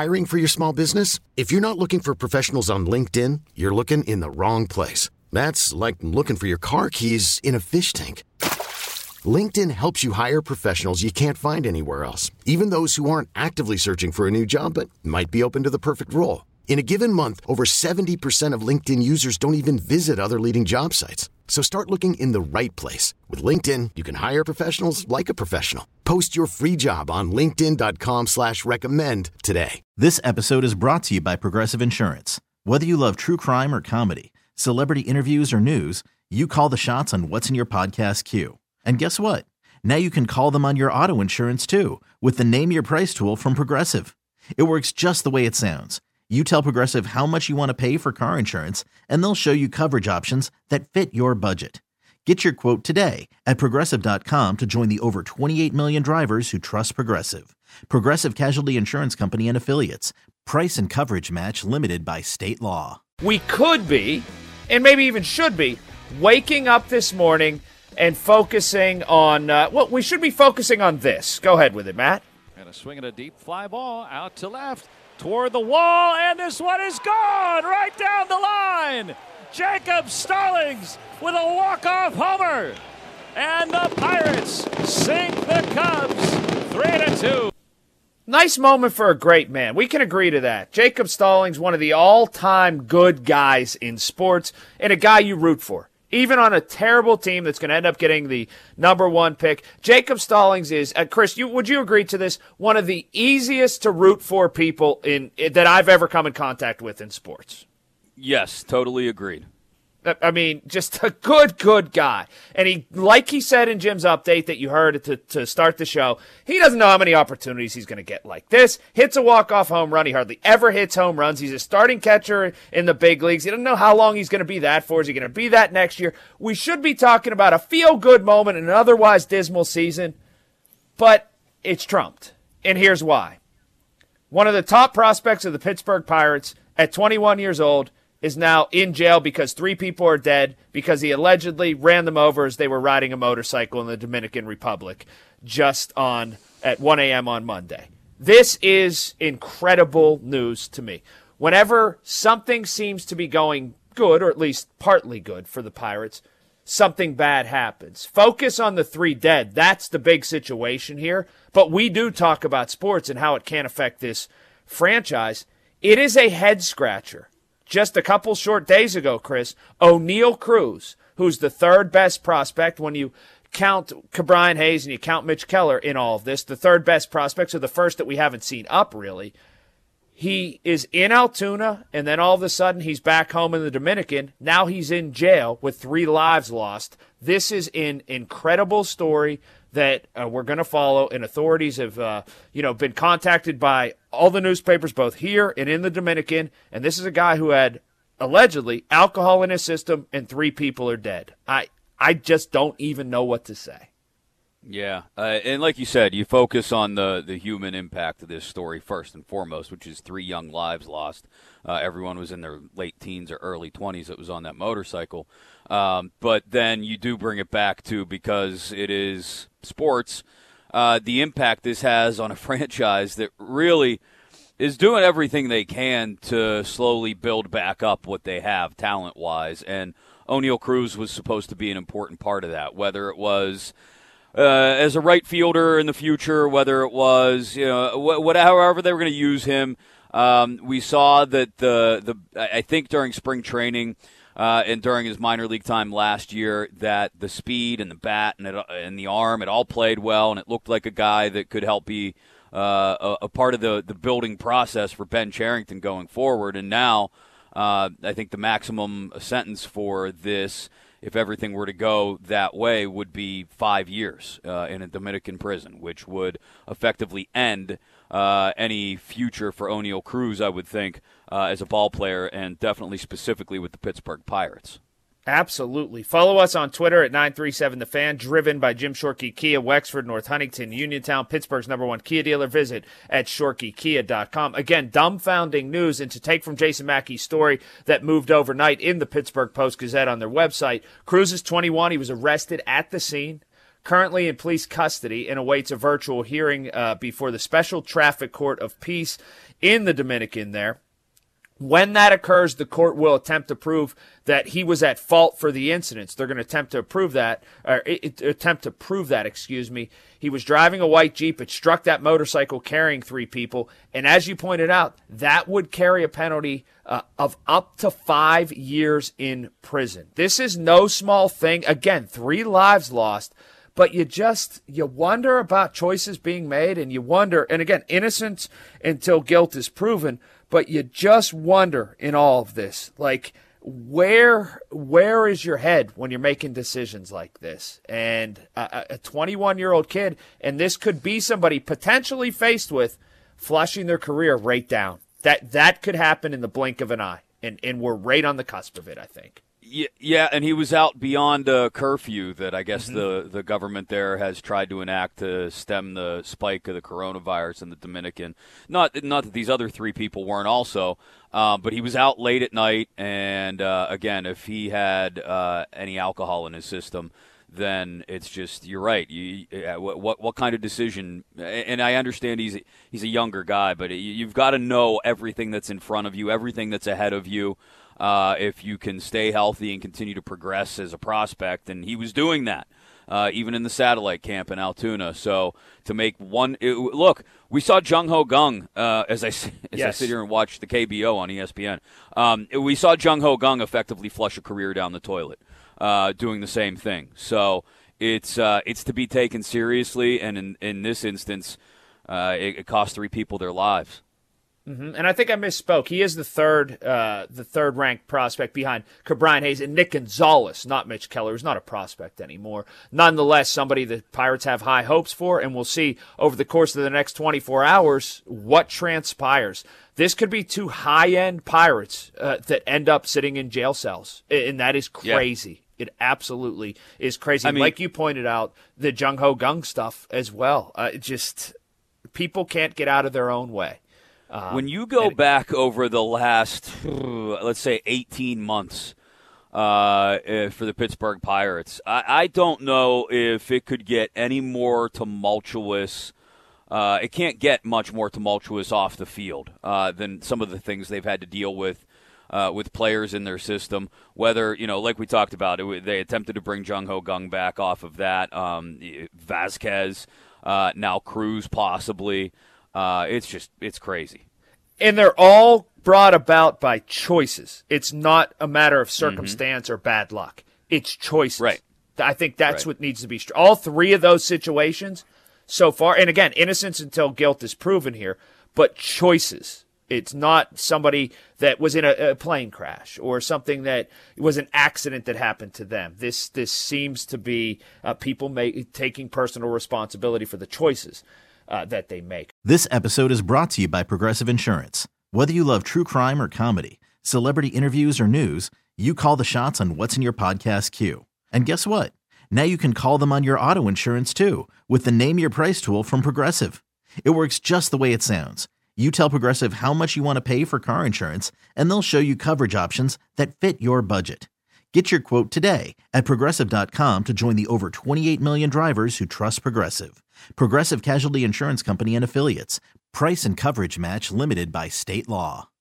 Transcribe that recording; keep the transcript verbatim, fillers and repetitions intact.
Hiring for your small business? If you're not looking for professionals on LinkedIn, you're looking in the wrong place. That's like looking for your car keys in a fish tank. LinkedIn helps you hire professionals you can't find anywhere else, even those who aren't actively searching for a new job but might be open to the perfect role. In a given month, over seventy percent of LinkedIn users don't even visit other leading job sites. So start looking in the right place. With LinkedIn, you can hire professionals like a professional. Post your free job on linkedin dot com slash recommend today. This episode is brought to you by Progressive Insurance. Whether you love true crime or comedy, celebrity interviews or news, you call the shots on what's in your podcast queue. And guess what? Now you can call them on your auto insurance too with the Name Your Price tool from Progressive. It works just the way it sounds. You tell Progressive how much you want to pay for car insurance, and they'll show you coverage options that fit your budget. Get your quote today at progressive dot com to join the over twenty-eight million drivers who trust Progressive. Progressive Casualty Insurance Company and Affiliates. Price and coverage match limited by state law. We could be, and maybe even should be, waking up this morning and focusing on, uh, well, we should be focusing on this. Go ahead with it, Matt. And a swing at a deep fly ball out to left. Toward the wall, and this one is gone right down the line. Jacob Stallings with a walk-off homer. And the Pirates sink the Cubs three to two. Nice moment for a great man. We can agree to that. Jacob Stallings, one of the all-time good guys in sports, and a guy you root for. Even on a terrible team that's going to end up getting the number one pick, Jacob Stallings is, uh, Chris, you, would you agree to this? One of the easiest to root for people in that I've ever come in contact with in sports. Yes, totally agreed. I mean, just a good, good guy. And he, like he said in Jim's update that you heard to, to start the show, he doesn't know how many opportunities he's going to get like this. Hits a walk-off home run. He hardly ever hits home runs. He's a starting catcher in the big leagues. He doesn't know how long he's going to be that for. Is he going to be that next year? We should be talking about a feel-good moment in an otherwise dismal season, but it's trumped. And here's why. One of the top prospects of the Pittsburgh Pirates at twenty-one years old is now in jail because three people are dead because he allegedly ran them over as they were riding a motorcycle in the Dominican Republic just on at one a.m. on Monday. This is incredible news to me. Whenever something seems to be going good, or at least partly good for the Pirates, something bad happens. Focus on the three dead. That's the big situation here. But we do talk about sports and how it can affect this franchise. It is a head-scratcher. Just a couple short days ago, Chris, O'Neal Cruz, who's the third best prospect when you count Brian Hayes and you count Mitch Keller in all of this, the third best prospect, so the first that we haven't seen up really. He is in Altoona, and then all of a sudden he's back home in the Dominican. Now he's in jail with three lives lost. This is an incredible story that uh, we're going to follow, and authorities have uh, you know, been contacted by all the newspapers, both here and in the Dominican, and this is a guy who had, allegedly, alcohol in his system, and three people are dead. I, I just don't even know what to say. Yeah, uh, and like you said, you focus on the, the human impact of this story first and foremost, which is three young lives lost. Uh, everyone was in their late teens or early twenties that was on that motorcycle. Um, but then you do bring it back to, because it is sports, uh, the impact this has on a franchise that really is doing everything they can to slowly build back up what they have talent-wise. And O'Neal Cruz was supposed to be an important part of that, whether it was uh, as a right fielder in the future, whether it was, you know, wh- wh- however they were going to use him. Um, we saw that the, the I think during spring training uh, and during his minor league time last year that the speed and the bat and, it, and the arm, it all played well, and it looked like a guy that could help be uh, a, a part of the, the building process for Ben Cherington going forward. And now uh, I think the maximum sentence for this, if everything were to go that way, would be five years uh, in a Dominican prison, which would effectively end uh, any future for O'Neal Cruz, I would think, uh, as a ball player, and definitely specifically with the Pittsburgh Pirates. Absolutely. Follow us on Twitter at nine three seven The Fan, driven by Jim Shorkey Kia, Wexford, North Huntington, Uniontown, Pittsburgh's number one Kia dealer. Visit at shorkey kia dot com. Again, dumbfounding news, and to take from Jason Mackey's story that moved overnight in the Pittsburgh Post-Gazette on their website, Cruz is twenty-one. He was arrested at the scene. currently in police custody and awaits a virtual hearing uh, before the Special Traffic Court of Peace in the Dominican there. When that occurs, the court will attempt to prove that he was at fault for the incidents. They're going to attempt to prove that, or it, attempt to prove that, excuse me. He was driving a white Jeep. It struck that motorcycle carrying three people. And as you pointed out, that would carry a penalty uh, of up to five years in prison. This is no small thing. Again, three lives lost. But you just, you wonder about choices being made, and you wonder, and again, innocence until guilt is proven, but you just wonder in all of this, like, where where is your head when you're making decisions like this? And a twenty-one-year-old kid, and this could be somebody potentially faced with flushing their career right down. That that could happen in the blink of an eye, and, and we're right on the cusp of it, I think. Yeah, and he was out beyond a curfew that I guess Mm-hmm. the, the government there has tried to enact to stem the spike of the coronavirus in the Dominican. Not not that these other three people weren't also, uh, but he was out late at night, and uh, again, if he had uh, any alcohol in his system, then it's just, you're right. You, uh, what, what what kind of decision? And I understand he's he's a younger guy, but you've got to know everything that's in front of you, everything that's ahead of you. Uh, if you can stay healthy and continue to progress as a prospect, and he was doing that, uh, even in the satellite camp in Altoona. So to make one it, look, we saw Jung Ho Gung uh, as I as Yes. I sit here and watch the K B O on E S P N. Um, we saw Jung Ho Gung effectively flush a career down the toilet, uh, doing the same thing. So it's uh, it's to be taken seriously, and in in this instance, uh, it, it cost three people their lives. Mm-hmm. And I think I misspoke. He is the third, uh, the third ranked prospect behind Ke'Bryan Hayes and Nick Gonzalez, not Mitch Keller, who's not a prospect anymore. Nonetheless, somebody the Pirates have high hopes for, and we'll see over the course of the next twenty-four hours what transpires. This could be two high-end Pirates uh, that end up sitting in jail cells, and that is crazy. Yeah. It absolutely is crazy. I mean, like you pointed out, the Jung Ho Gung stuff as well. Uh, it just people can't get out of their own way. Um, when you go and, back over the last, let's say, eighteen months uh, for the Pittsburgh Pirates, I, I don't know if it could get any more tumultuous. Uh, it can't get much more tumultuous off the field uh, than some of the things they've had to deal with uh, with players in their system. Whether, you know, like we talked about, it, they attempted to bring Jung Ho Gung back off of that. Um, Vasquez, uh, now Cruz possibly. Uh, it's just, it's crazy. And they're all brought about by choices. It's not a matter of circumstance mm-hmm. or bad luck. It's choices. Right. I think that's right. what needs to be. All three of those situations so far, and again, innocence until guilt is proven here, but choices. It's not somebody that was in a, a plane crash or something that was an accident that happened to them. This this seems to be uh, people make, taking personal responsibility for the choices Uh, that they make. This episode is brought to you by Progressive Insurance. Whether you love true crime or comedy, celebrity interviews or news, you call the shots on what's in your podcast queue. And guess what? Now you can call them on your auto insurance too with the Name Your Price tool from Progressive. It works just the way it sounds. You tell Progressive how much you want to pay for car insurance, and they'll show you coverage options that fit your budget. Get your quote today at Progressive dot com to join the over twenty-eight million drivers who trust Progressive. Progressive Casualty Insurance Company and Affiliates. Price and coverage match limited by state law.